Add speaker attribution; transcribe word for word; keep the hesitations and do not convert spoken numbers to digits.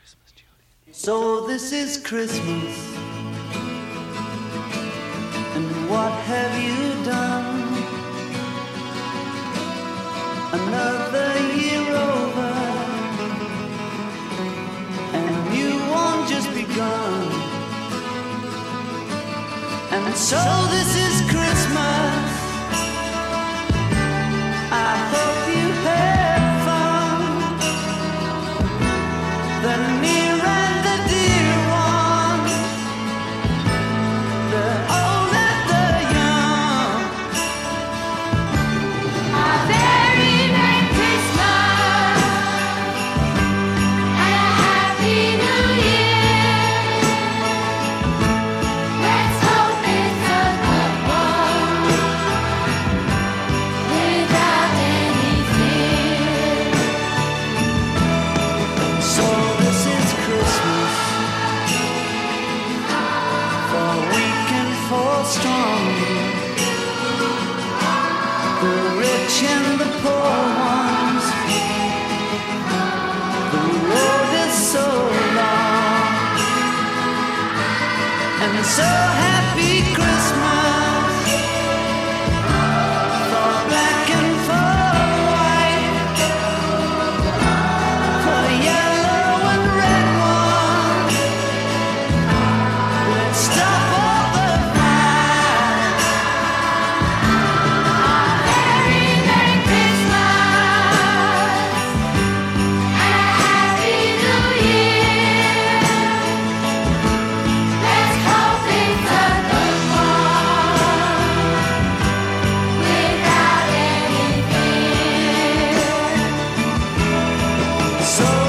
Speaker 1: So this is Christmas, and what have you done? Another year over, and a new one just begun. And so this is Christmas, I hope you had fun. The near and the dear one, the old and the young.
Speaker 2: A very Merry Christmas and a Happy New Year. Let's hope it's a good one without any fear.
Speaker 1: So this is Christmas, for weak and for strong, the rich and the poor ones. The road is so long, and so happy Christmas for black and for white, for yellow and red one. Let's stop all the fight.
Speaker 2: Very Merry Christmas and a Happy New Year. Let's hope it's a good one without any fear.
Speaker 1: So